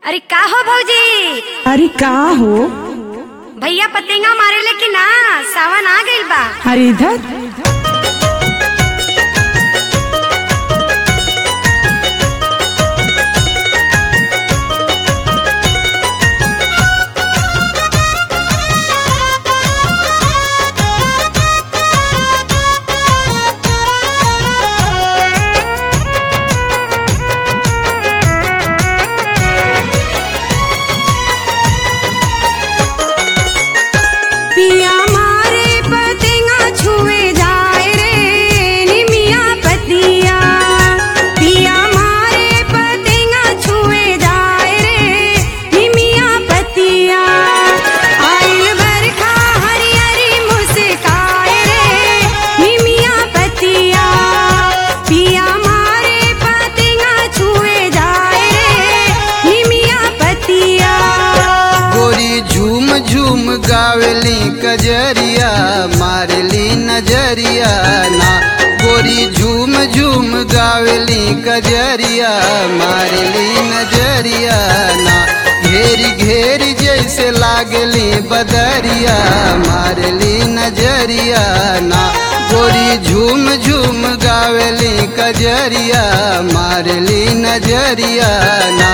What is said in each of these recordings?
अरे का हो भौजी? अरे का हो? भैया पतंगा मारे ले कि ना? सावन आ गइल बा। अरे इधर पिया मारे पतंगा छुए जाए रे निमिया पतिया। पिया मारे पतंगा छुए जाए रे निमिया पतिया। आइल बरखा हरी हरी मुस्काए रे निमिया पतिया। पिया मारे पतंगा छुए जाए रे निमिया पतिया। गोरी झूम झूम गावेली कजरिया मारली नजरिया ना। गोरी झूम झूम गावेली कजरिया मारली नजरिया ना। घेरी घेरी जैसे लागली बदरिया मारली नजरिया ना। गोरी झूम झूम गावेली कजरिया मारली नजरिया ना।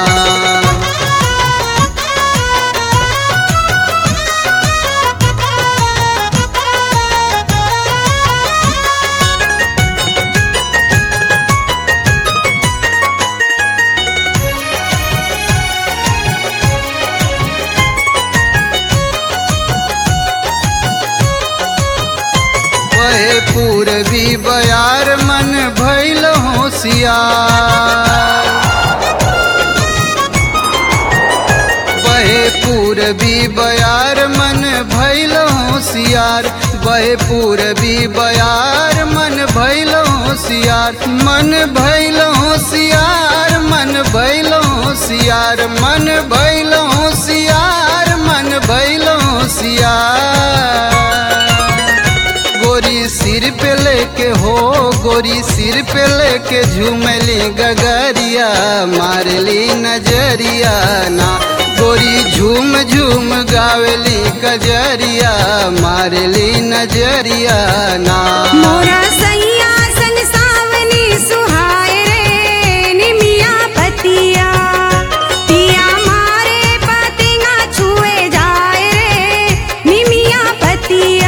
बहे पूरबी बयार मन भइल होशियार। बहे पूरबी बयार मन भइल होशियार। बहे पूरबी बयार मन भइल होशियार। मन भइल होशियार मन भइल होशियार मन भइल होशियार मन भइल होशियार। गोरी सिर पे लेके हो गोरी सिर पे लेके झूमली गगरिया मारली नजरिया ना। गोरी झूम झूम गावली कजरिया मारली नजरिया ना। मोरा सैया संग सावनी सुहाए रे निमिया पतिया। पिया मारे पतंगा छुए जाए रे निमिया पतिया।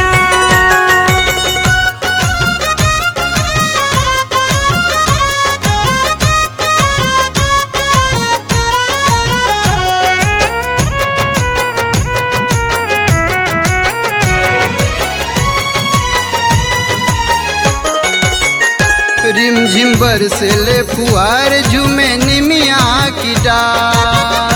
रिमझिम बरसेले फुहार झूमे निमिया की डार।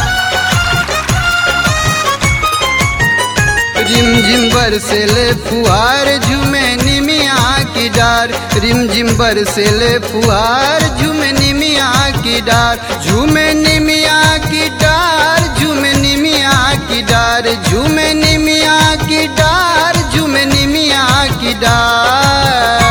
रिमझिम बरसेले फुहार झूमे निमिया की डार। रिमझिम बरसेले फुहार झूमे निमिया की डार। झूमे निमिया की डार झूमे निमिया की डार झूमे निमिया की डार झूमे निमिया की डार।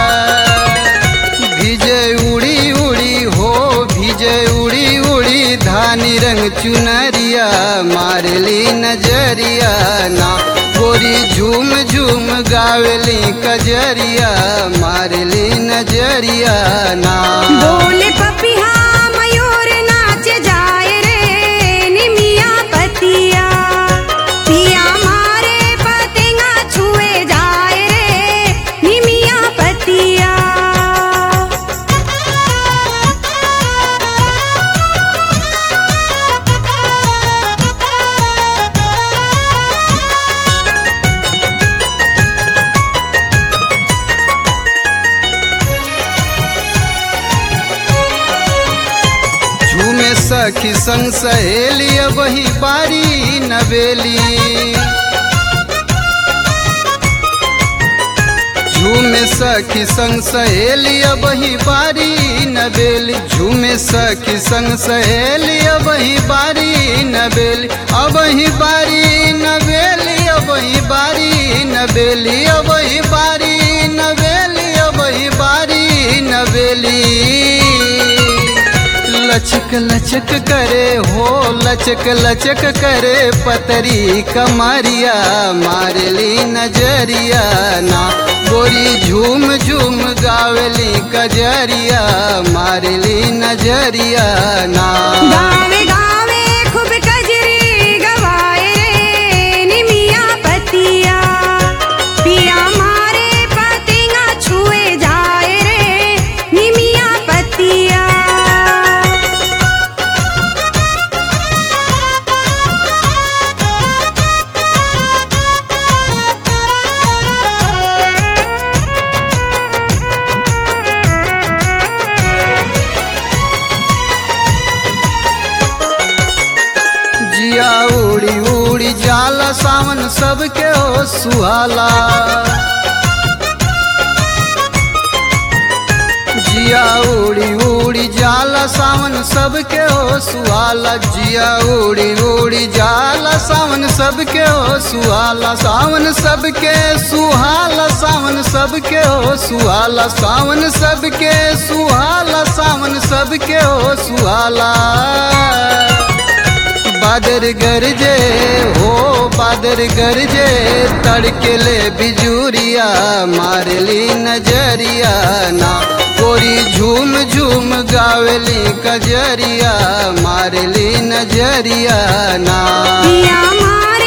भिजे उड़ी उड़ी हो भिजे उड़ी उड़ी धानी रंग चुनरिया मारली नजरिया ना। गोरी झूम झूम गावली कजरिया मारली नजरिया ना। बोले पपिहा मयूर नाच जाए रे निमिया पतिया। पिया मारे पतंगा छुए जाए रे निमिया पतिया। झूमे सखी संग सहेली वही बारी नवेली। झूमे सखी संग सहेली वही बारी नवेली। झूमे सखी संग सहेली वही बारी नवेली। अबही बारी नवेली अबही बारी नवेली अबही बारी नवेली अबही बारी नवेली। लक्ष्मी लचक लचक करे हो लचक लचक करे पतरी कमरिया मारली नजरिया ना गोरी झूम झूम गावली कजरिया मारली नजरिया ना गावे गावे खूब कजरी गवाए रे निमिया पतिया पिया मारे पतिंगा छुए जाए रे निमिया पतिया जिया उड़ी उड़ी जाला सावन सबके हो सुहाला जिया उड़ी उड़ी जाला सावन सबके हो सुहाला जिया उड़ी उड़ी जाला सावन सबके हो सुहाला सावन सबके सुहाला सावन सबके हो सुहाला सावन सबके सुहाला सावन सबके हो सुहाला बादर गरजे हो बादर गरजे तड़केले बिजूरिया मारली नजरिया ना गोरी झूम झूम गावली कजरिया मारली नजरिया ना पिया मारे